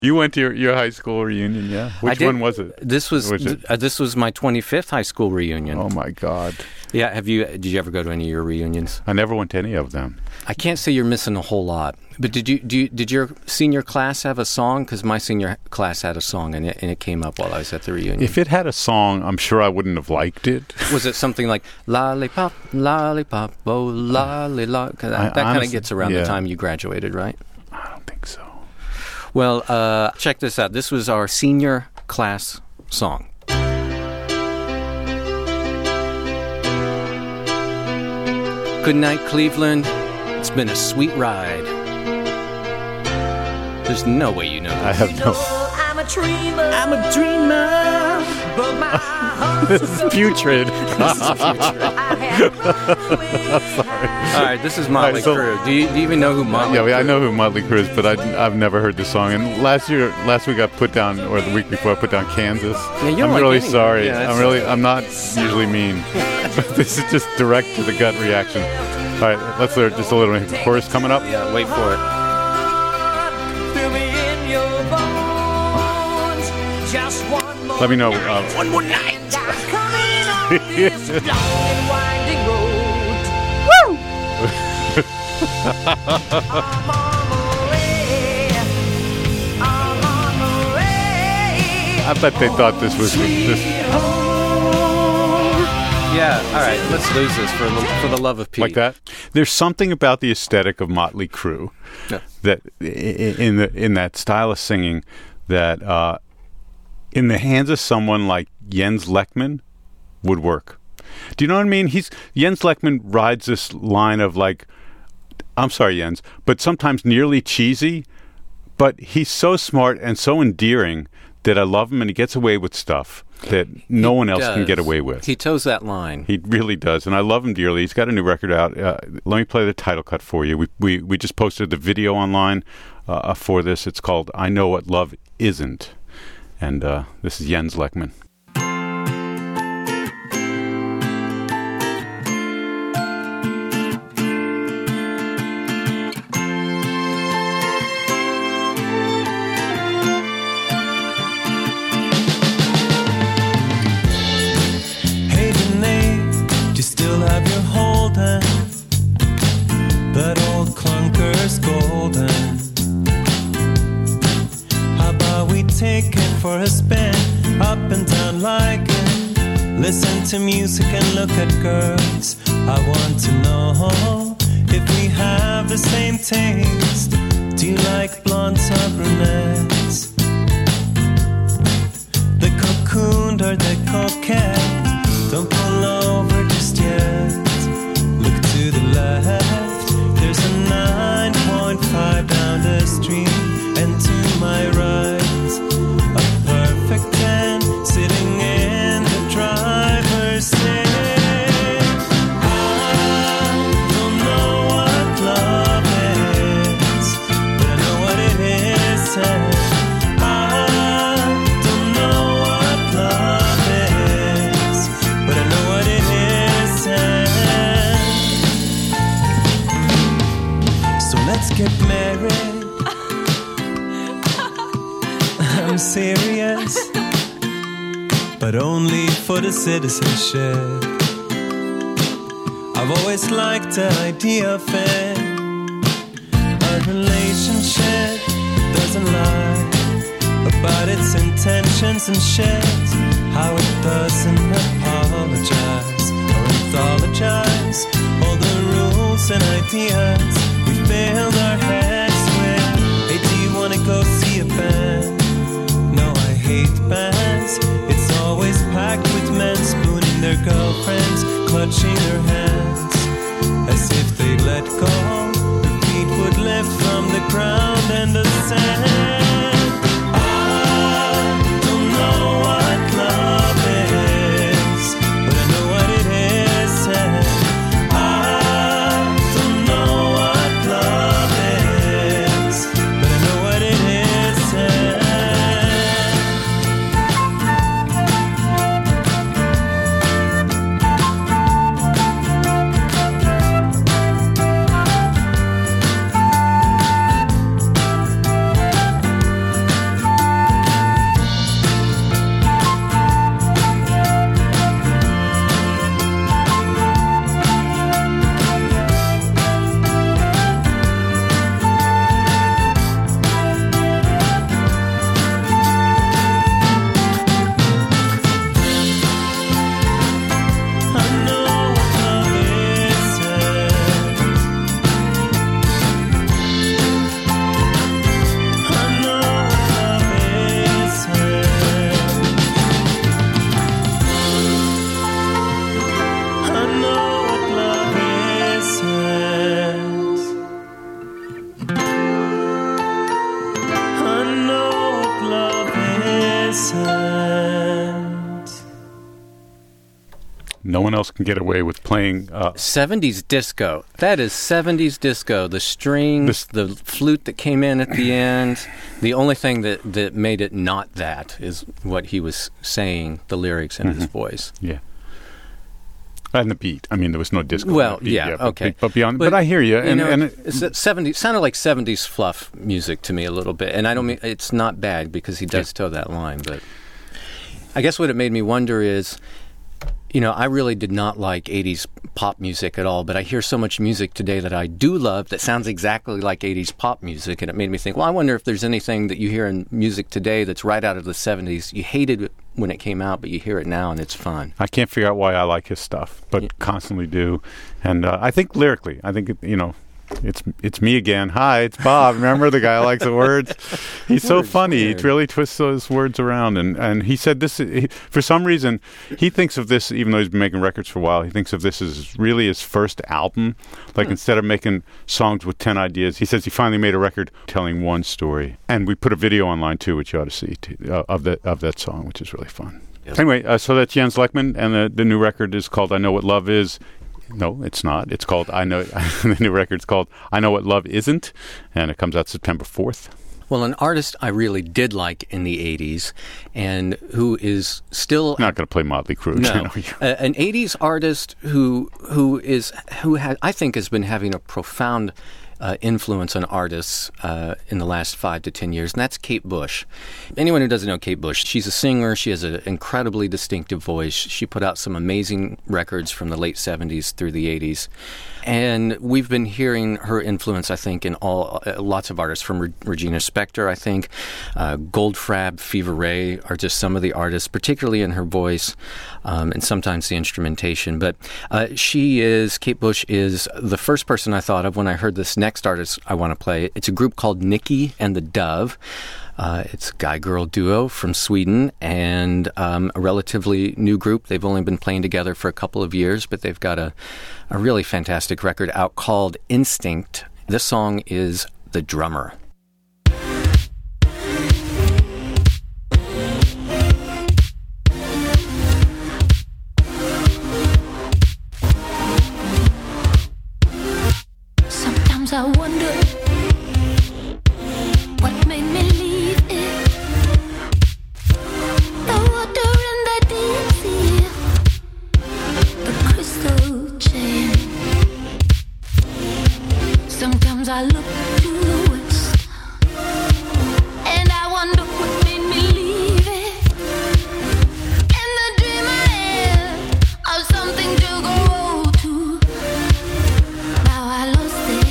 You went to your high school reunion, yeah? Which one was it? This was my 25th high school reunion. Oh my God! Yeah, did you ever go to any of your reunions? I never went to any of them. I can't say you're missing a whole lot. But did your senior class have a song? Because my senior class had a song, and it came up while I was at the reunion. If it had a song, I'm sure I wouldn't have liked it. Was it something like "Lollipop, lollipop, oh lollipop"? That kind of gets around the time you graduated, right? I don't think so. Well, check this out. This was our senior class song. Good night, Cleveland. It's been a sweet ride. There's no way you know this. I have no... I'm a dreamer, but my heart This is putrid. All right, this is Motley Crue. Do you even know who Motley Crue is? Yeah, I know who Motley Crue is, but I've never heard the song. And last week I put down, or the week before I put down Kansas. Yeah, I'm really sorry. I'm not usually mean. But this is just direct to the gut reaction. All right, let's learn just a little bit. Chorus coming up. Yeah, wait for it. Let me know. One more night. Woo! I bet they thought this was this. Yeah, all right, let's lose this for the love of Pete. Like that. There's something about the aesthetic of Motley Crue that in that style of singing that in the hands of someone like Jens Lekman would work. Do you know what I mean? Jens Lekman rides this line of like, I'm sorry, Jens, but sometimes nearly cheesy, but he's so smart and so endearing that I love him, and he gets away with stuff that no one else can get away with. He toes that line. He really does, and I love him dearly. He's got a new record out. Let me play the title cut for you. We just posted the video online for this. It's called "I Know What Love Isn't," and this is Jens Lekman. Take it for a spin, up and down like it. Listen to music and look at girls. I want to know if we have the same taste. Do you like blondes or brunettes? The cocooned or the coquette? Don't pull over just yet. Look to the left. There's a 9.5 down the street, and to my right, a perfect 10 sitting in the driver's seat. I don't know what love is, but I know what it isn't. I don't know what love is, but I know what it isn't. So let's get married. I'm serious, but only for the citizenship. I've always liked the idea of it. A relationship doesn't lie about its intentions and shit. How it doesn't apologize or anthologize all the rules and ideas we filled our heads with. Hey, do you wanna go see a band? Hate bands. It's always packed with men spooning their girlfriends, clutching their hands as if they let go. Their feet would lift from the ground and the sand. I don't know what love is, but I know what it isn't. I don't know what love is, but I know what it isn't. no one else can get away with playing 70s disco. That is 70s disco. The strings, the flute that came in at the end. The only thing that made it not that is what he was saying, the lyrics and his voice. Yeah. And the beat. I mean, there was no disco. Well, beat, yeah, okay. But beyond, but I hear you. And it's 70s, sounded like 70s fluff music to me a little bit. And I don't mean it's not bad because he does toe that line. But I guess what it made me wonder is, I really did not like 80s pop music at all, but I hear so much music today that I do love that sounds exactly like 80s pop music, and it made me think, well, I wonder if there's anything that you hear in music today that's right out of the 70s. You hated it when it came out, but you hear it now, and it's fun. I can't figure out why I like his stuff, but constantly do. And I think lyrically, it's me again. Hi, it's Bob. Remember the guy who likes the words? He's so funny. He really twists those words around. And he said this, for some reason, he thinks of this, even though he's been making records for a while, he thinks of this as really his first album. Like instead of making songs with 10 ideas, he says he finally made a record telling one story. And we put a video online too, which you ought to see, of that song, which is really fun. Yes. Anyway, so that's Jens Lekman, and the new record is called I Know What Love Is. No, it's not. It's called I Know. The new record's called I Know What Love Isn't, and it comes out September 4th. Well, an artist I really did like in the 80s, and who is still not going to play Motley Crue. No, an 80s artist who I think has been having a profound influence on artists in the last 5 to 10 years, and that's Kate Bush. Anyone who doesn't know Kate Bush, she's a singer. She has an incredibly distinctive voice. She put out some amazing records from the late 70s through the 80s. And we've been hearing her influence, I think, in lots of artists, from Regina Spektor, I think. Goldfrapp, Fever Ray are just some of the artists, particularly in her voice, and sometimes the instrumentation. But Kate Bush is the first person I thought of when I heard this next artist I want to play. It's a group called Nikki and the Dove. It's a guy-girl duo from Sweden, and a relatively new group. They've only been playing together for a couple of years, but they've got a really fantastic record out called Instinct. This song is The Drummer. Sometimes I wonder what made me leave it. The water in the deep sea, the crystal chain. Sometimes I look to the west, and I wonder what made me leave it. And the dream I had of something to go to, now I lost it.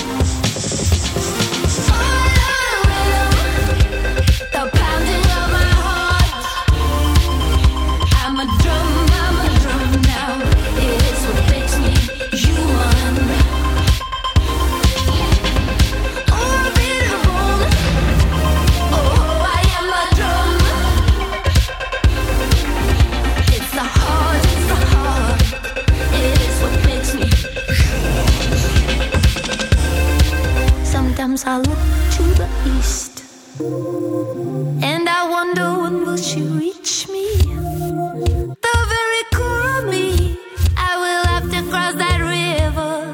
Sometimes I look to the east, and I wonder when will she reach me. The very core of me, I will have to cross that river.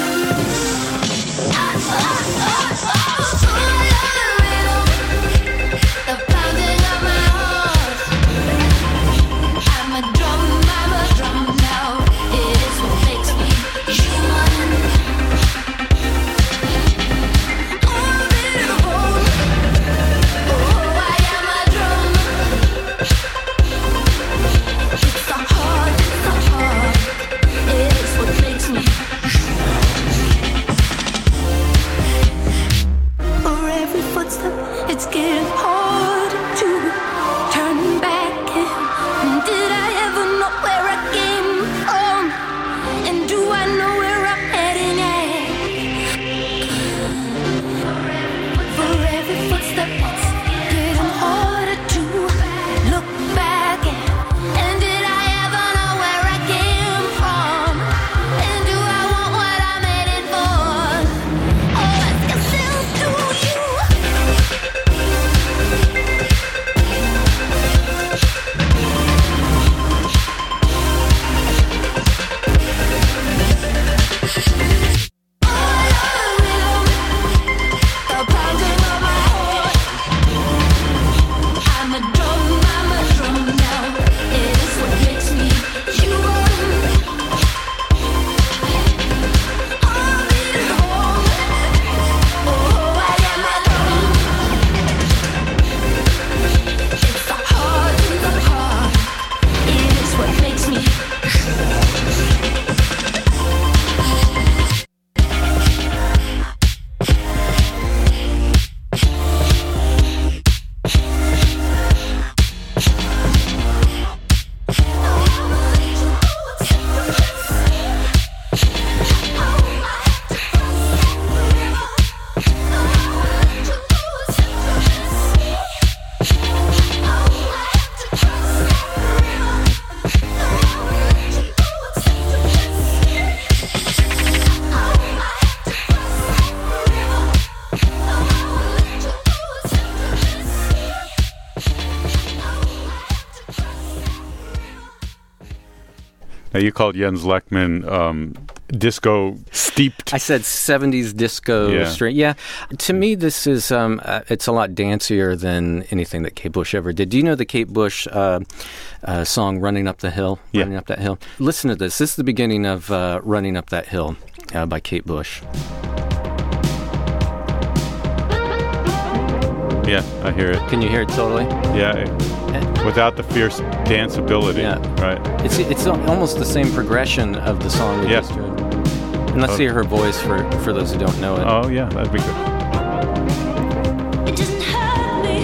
The pounding of my heart. I'm a drum now. It is what makes me human. It's getting hard to turn back. And did I ever know where I came from? And do I know where I'm heading at? For every footstep, it's getting harder to look back at. And did I ever know where I came from? And do I want what I'm headed for? Oh, I can still do you. Now, you called Jens Lekman disco steeped. I said 70s disco string. Yeah. To me, this is it's a lot dancier than anything that Kate Bush ever did. Do you know the Kate Bush song "Running Up the Hill"? Yeah. Running Up That Hill. Listen to this. This is the beginning of "Running Up That Hill" by Kate Bush. Yeah, I hear it. Can you hear it totally? Yeah, without the fierce danceability. Yeah. Right. It's almost the same progression of the song we just heard. And let's hear her voice for those who don't know it. Oh, yeah, that'd be good. It doesn't hurt me.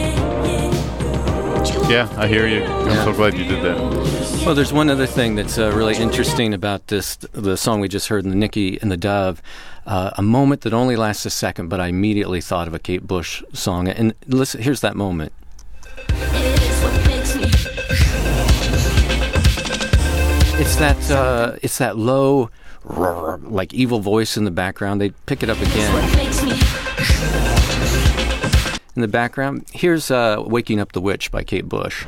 Yeah, I hear you. I'm so glad you did that. Well, there's one other thing that's really interesting about the song we just heard, the Nicky and the Dove. A moment that only lasts a second, but I immediately thought of a Kate Bush song. And listen, here's that moment. It's that low, like evil voice in the background. They pick it up again. In the background, here's "Waking Up the Witch" by Kate Bush.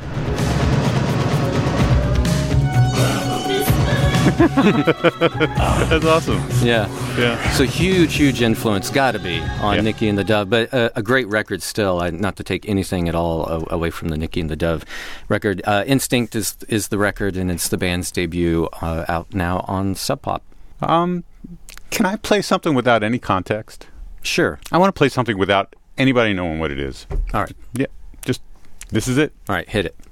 That's awesome. Yeah. Yeah. So huge influence, got to be, on Nicky and the Dove, but a great record still. Not to take anything at all away from the Nicky and the Dove record. Instinct is the record, and it's the band's debut, out now on Sub Pop. Can I play something without any context? Sure. I want to play something without anybody knowing what it is. All right. Yeah. Just, this is it. All right, hit it.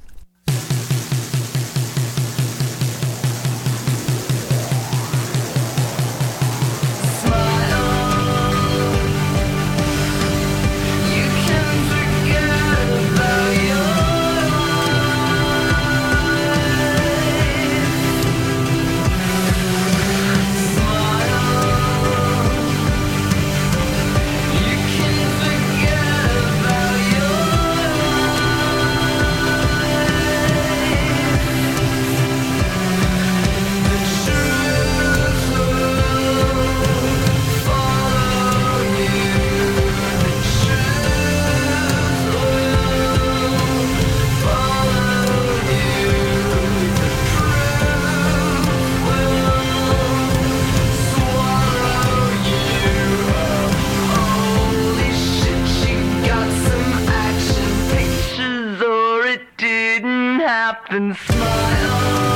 And smile.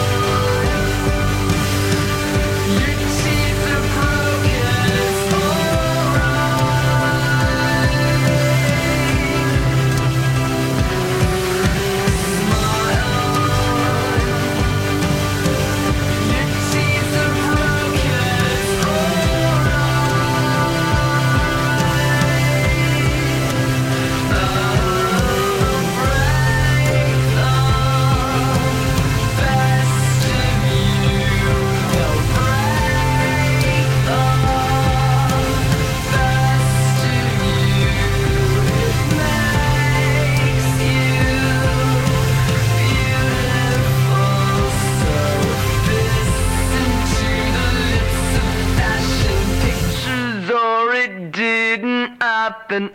Your teeth are broken, it's alright. Smile. Your teeth are broken, it's and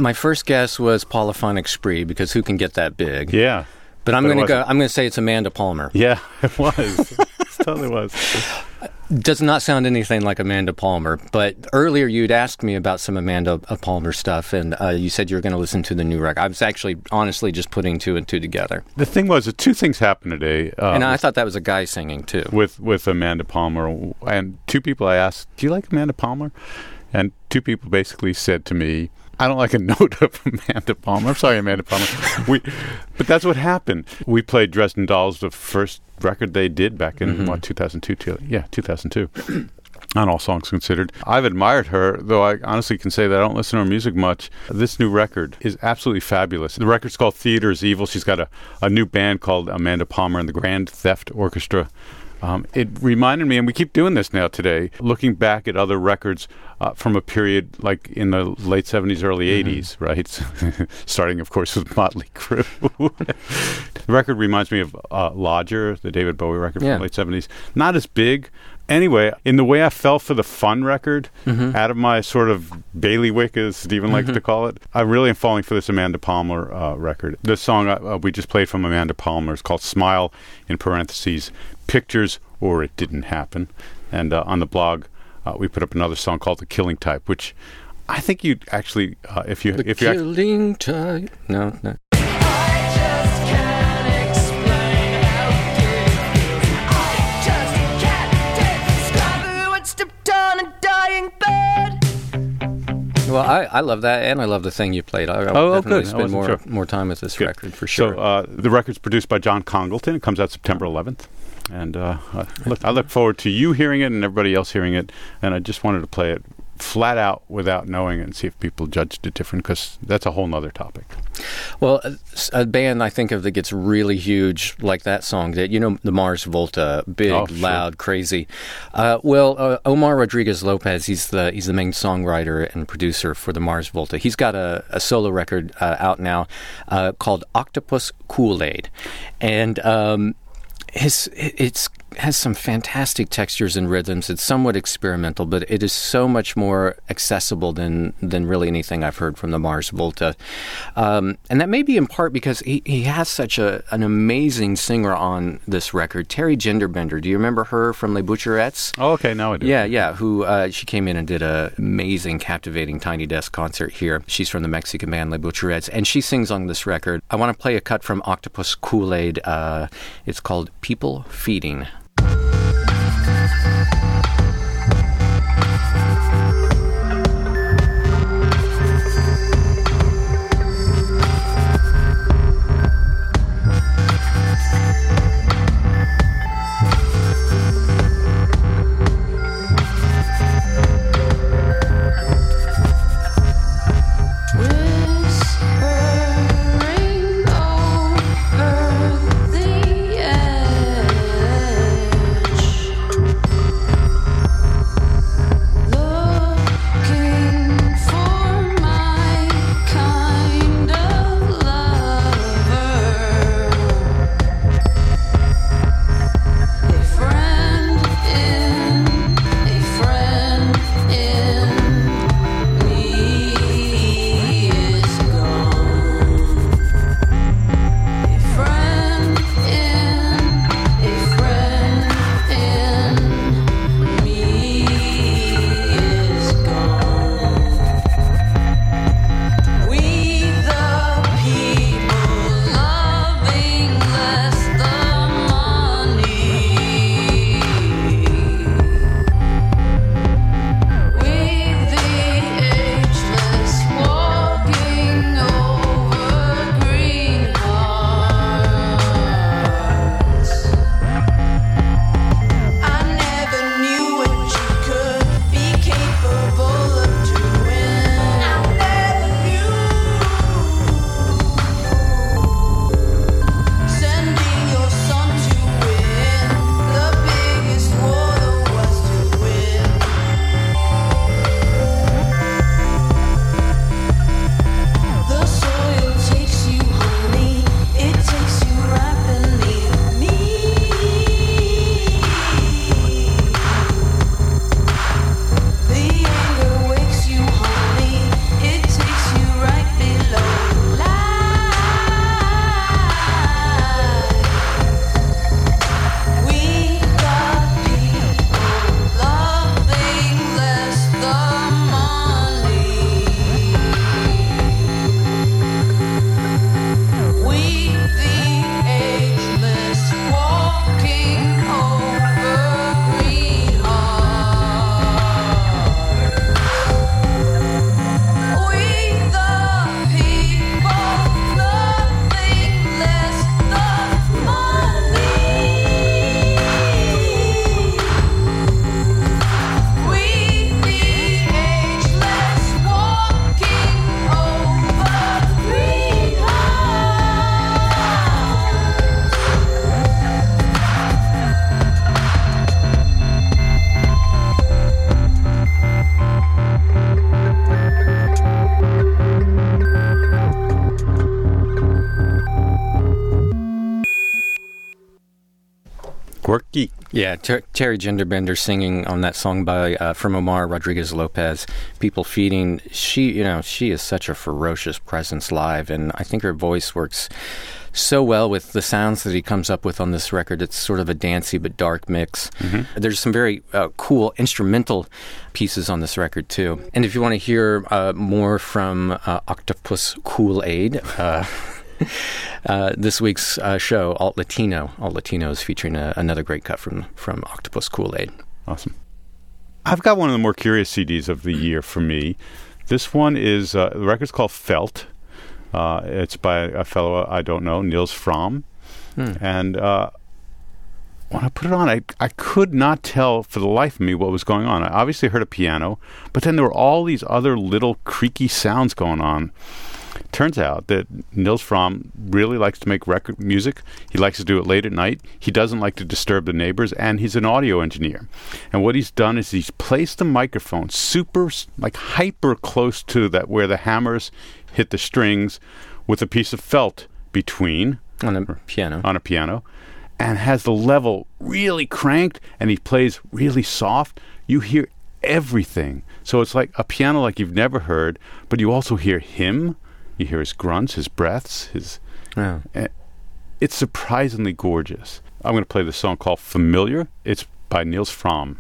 My first guess was Polyphonic Spree, because who can get that big? Yeah. But I'm But it going to go. wasn't. I'm going to say it's Amanda Palmer. Yeah, it was. It totally was. Does not sound anything like Amanda Palmer. But earlier you'd asked me about some Amanda Palmer stuff, and you said you were going to listen to the new record. I was actually, honestly, just putting two and two together. The thing was, that two things happened today. And I thought that was a guy singing, too. with Amanda Palmer, and two people I asked, "Do you like Amanda Palmer?" And two people basically said to me, "I don't like a note of Amanda Palmer." I'm sorry, Amanda Palmer. But that's what happened. We played Dresden Dolls, the first record they did back in 2002. Yeah, 2002. On All Songs Considered. I've admired her, though I honestly can say that I don't listen to her music much. This new record is absolutely fabulous. The record's called Theater is Evil. She's got a new band called Amanda Palmer and the Grand Theft Orchestra. It reminded me, and we keep doing this now today, looking back at other records from a period like in the late 70s, early 80s, right? Starting, of course, with Motley Crue. The record reminds me of Lodger, the David Bowie record from the late 70s. Not as big. Anyway, in the way I fell for the fun record, out of my sort of bailiwick, as Stephen likes to call it, I really am falling for this Amanda Palmer record. The song we just played from Amanda Palmer is called Smile, in parentheses, Pictures or It Didn't Happen. And on the blog, we put up another song called The Killing Type, which I think you'd actually, if you Killing Type. No. Well, I love that, and I love the thing you played. I'll definitely spend more time with this record, for sure. So the record's produced by John Congleton. It comes out September 11th. And I look forward to you hearing it and everybody else hearing it. And I just wanted to play it flat out without knowing it and see if people judged it different, because that's a whole nother topic. Well, a band I think of that gets really huge like that song, that the Mars Volta, big, loud, crazy. Omar Rodriguez Lopez, he's the main songwriter and producer for the Mars Volta. He's got a solo record out now called Octopus Kool-Aid, and it has some fantastic textures and rhythms. It's somewhat experimental, but it is so much more accessible than really anything I've heard from the Mars Volta. And that may be in part because he has such an amazing singer on this record, Terry Genderbender. Do you remember her from Les Butcherettes? Oh, okay, now I do. Yeah, who she came in and did an amazing, captivating Tiny Desk concert here. She's from the Mexican band Les Butcherettes, and she sings on this record. I want to play a cut from Octopus Kool-Aid. It's called People Feeding. Whispering over the air. quirky. Yeah, Terry Genderbender singing on that song from Omar Rodriguez Lopez, People Feeding. She is such a ferocious presence live, and I think her voice works so well with the sounds that he comes up with on this record. It's sort of a dancey but dark mix. Mm-hmm. There's some very cool instrumental pieces on this record, too. And if you want to hear more from Octopus Kool-Aid, this week's show, Alt Latino is featuring another great cut from Octopus Kool-Aid. Awesome. I've got one of the more curious CDs of the year for me. This one is, the record's called Felt. It's by a fellow I don't know, Nils Fromm. And when I put it on, I could not tell for the life of me what was going on. I obviously heard a piano, but then there were all these other little creaky sounds going on. Turns out that Nils Fromm really likes to make record music. He likes to do it late at night. He doesn't like to disturb the neighbors, and he's an audio engineer. And what he's done is he's placed the microphone hyper close to that where the hammers hit the strings with a piece of felt between on a piano, and has the level really cranked, and he plays really soft. You hear everything. So it's like a piano like you've never heard, but you also hear him. You hear his grunts, his breaths, it's surprisingly gorgeous. I'm going to play this song called Familiar. It's by Nils Fromm.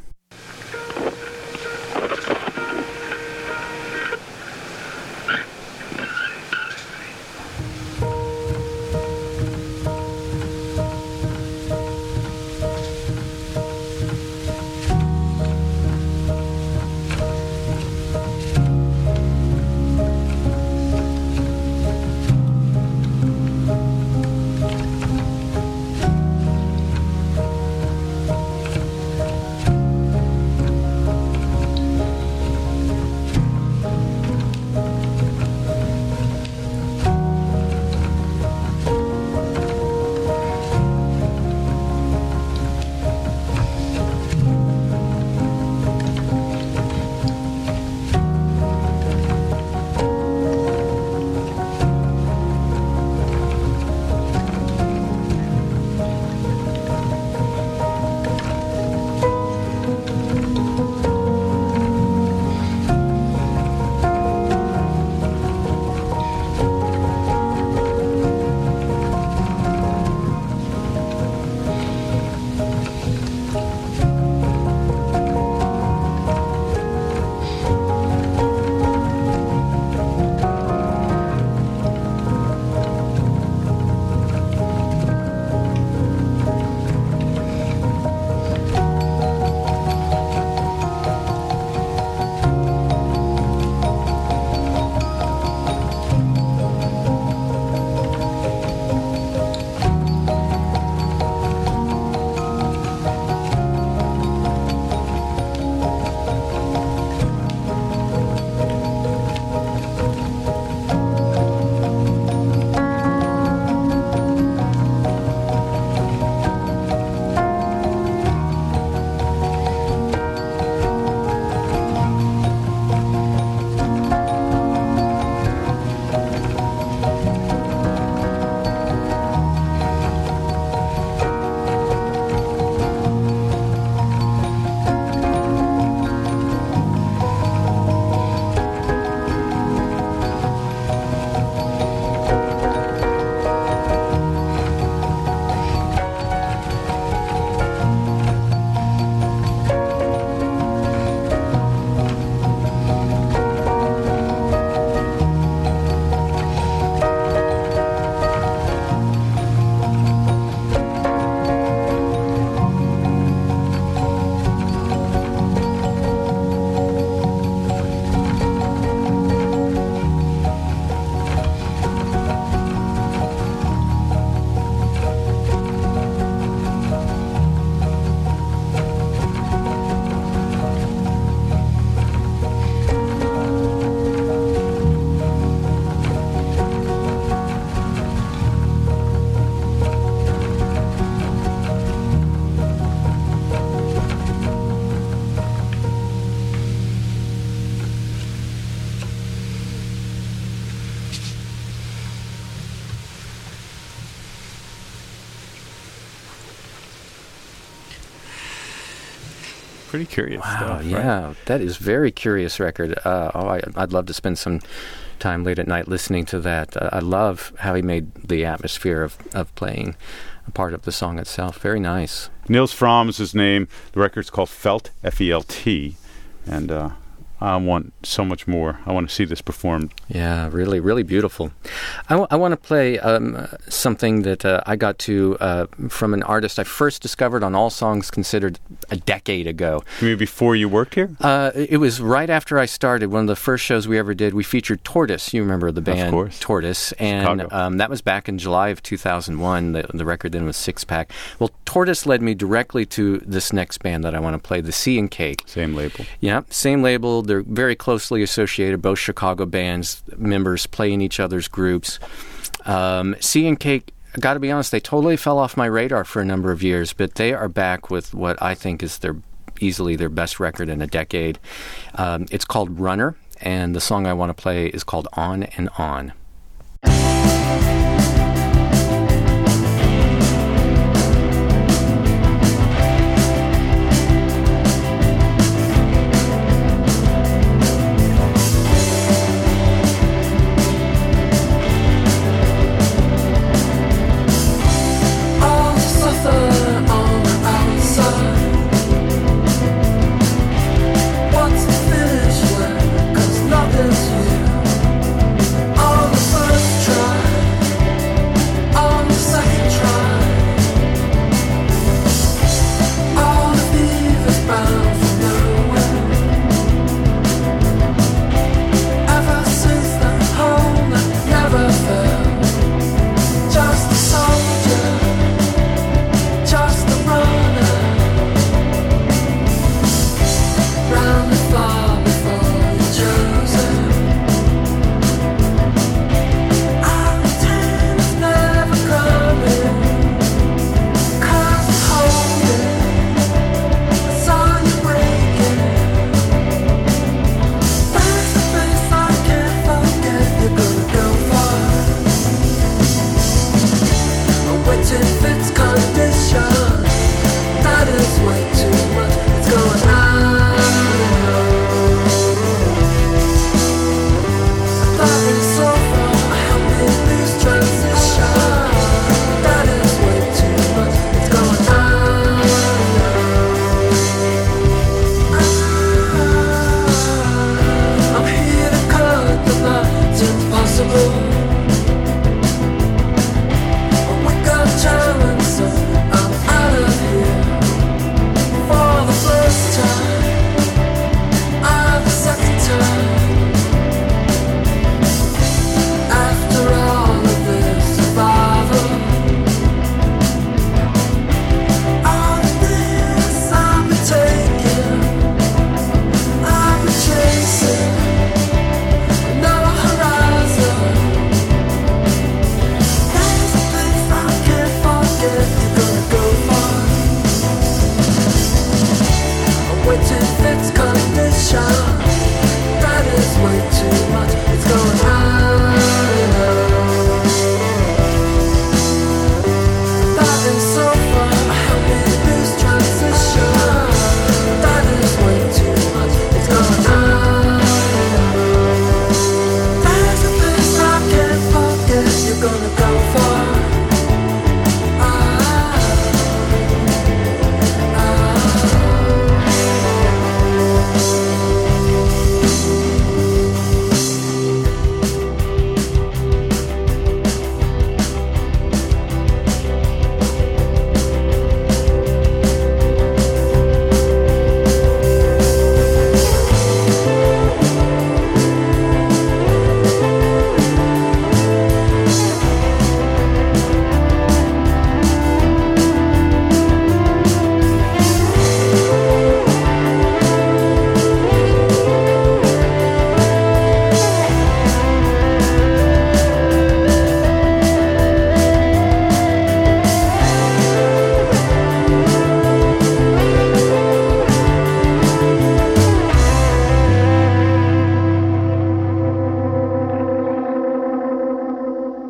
Pretty curious Wow, stuff. yeah, Right? that is very curious record. I'd love to spend some time late at night listening to that. I love how he made the atmosphere of playing a part of the song itself. Very nice. Nils Frahm is his name. The record's called Felt, F-E-L-T, and I want so much more. I want to see this performed. Yeah, really, really beautiful. I want to play something that I got to from an artist I first discovered on All Songs Considered a decade ago. Maybe before you worked here? It was right after I started. One of the first shows we ever did, we featured Tortoise. You remember the band? Of course. Tortoise. And that was back in July of 2001. The record then was Six Pack. Well, Tortoise led me directly to this next band that I want to play, the Sea and Cake. Same label. Yeah, same label. They're very closely associated, both Chicago bands, members play in each other's groups. Sea and Cake, I got to be honest, they totally fell off my radar for a number of years, but they are back with what I think is easily their best record in a decade. It's called Runner, and the song I want to play is called On and On.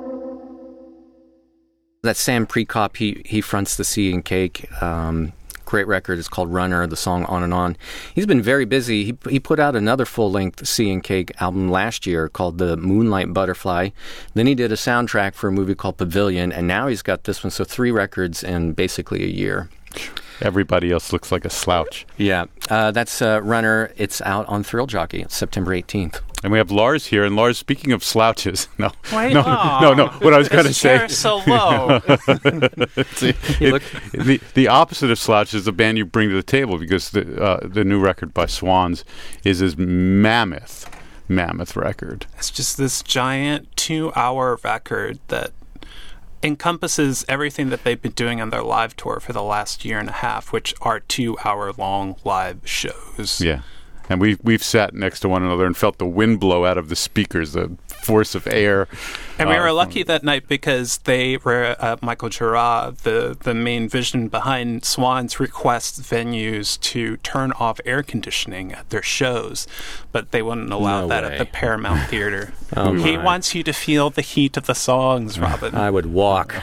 That's Sam Prekop. He fronts the Sea and Cake great record. It's called Runner, the song On and On. He's been very busy. He put out another full-length C&K album last year called The Moonlight Butterfly. Then he did a soundtrack for a movie called Pavilion, and now he's got this one. So 3 records in basically a year. Everybody else looks like a slouch. Yeah, that's Runner. It's out on Thrill Jockey. It's September 18th. And we have Lars here. And Lars, speaking of slouches, no. Wait, No. What I was going to His say. chair is so low. The opposite of slouch is the band you bring to the table, because the new record by Swans is his mammoth record. It's just this giant 2-hour record that encompasses everything that they've been doing on their live tour for the last year and a half, which are 2-hour-long live shows. Yeah. And we've sat next to one another and felt the wind blow out of the speakers, the force of air. And we were lucky that night because they were, Michael Girard, the main vision behind Swans, requests venues to turn off air conditioning at their shows, but they wouldn't allow that at the Paramount Theater. He wants you to feel the heat of the songs, Robin. I would walk.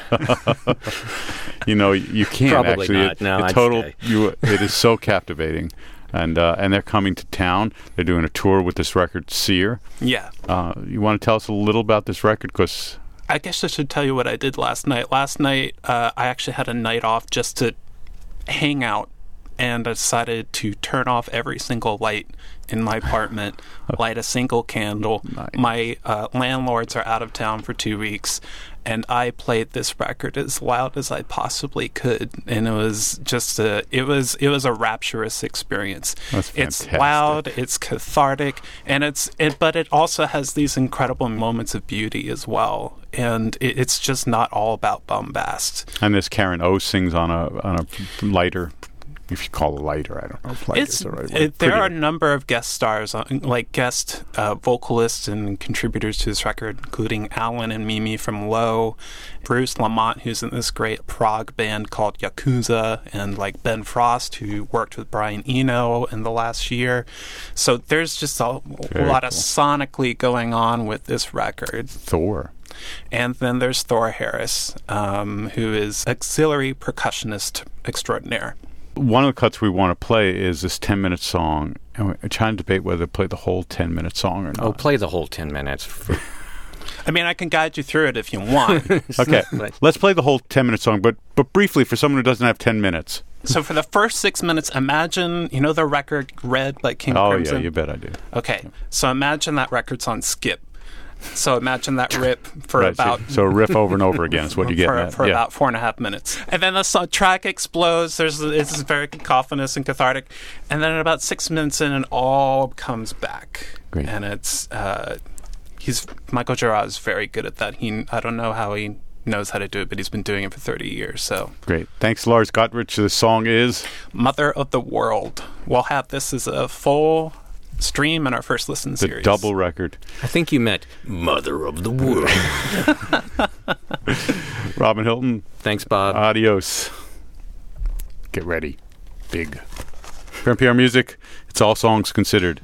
You can't Probably actually. not. No, I'd stay. It is so captivating. And they're coming to town. They're doing a tour with this record, Sear. Yeah. You want to tell us a little about this record? Because I guess I should tell you what I did last night. Last night, I actually had a night off just to hang out, and I decided to turn off every single light in my apartment, light a single candle. Nice. My landlords are out of town for 2 weeks, and I played this record as loud as I possibly could, and it was just it was a rapturous experience. That's it's fantastic. loud, it's cathartic, and but it also has these incredible moments of beauty as well. And it's just not all about bombast. and this Karen O sings on a lighter. If you call it lighter, I don't know if lighter is the right word. There are a number of guest stars, like guest vocalists and contributors to this record, including Alan and Mimi from Low, Bruce Lamont, who's in this great prog band called Yakuza, and like Ben Frost, who worked with Brian Eno in the last year. So there's just a lot of sonically going on with this record. Thor. And then there's Thor Harris, who is auxiliary percussionist extraordinaire. One of the cuts we want to play is this 10-minute song, and we're trying to debate whether to play the whole 10-minute song or not. Oh, play the whole 10 minutes. I mean, I can guide you through it if you want. Okay, let's play the whole 10-minute song, but briefly, for someone who doesn't have 10 minutes. So for the first 6 minutes, imagine, the record Red by King Oh, Crimson? yeah, you bet I do. Okay, so imagine that record's on skip. So imagine that rip for Right, about... so a riff over and over again is what you get. For about 4.5 minutes. And then the track explodes. It's very cacophonous and cathartic. And then at about 6 minutes in, it all comes back. Great. And it's... Michael Girard is very good at that. I don't know how he knows how to do it, but he's been doing it for 30 years. So Great. Thanks, Lars Gotrich. The song is... Mother of the World. We'll have this as a full stream in our first listen the series. double record. I think you meant Mother of the World. Robin Hilton, Thanks, Bob. adios. Get ready. Big. For NPR Music, it's All Songs Considered.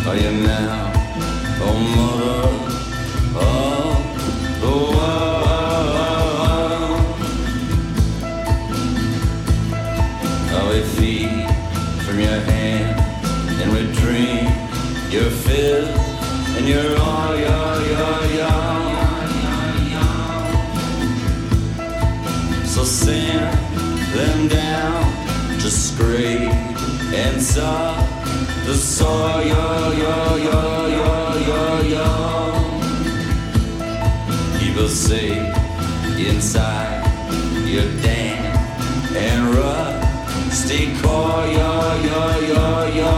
are you now, oh mother of the world? Now we feed from your hand and we drink your fill and your all, so send them down to scrape and saw the soil, keep us safe inside your damp and rusty core,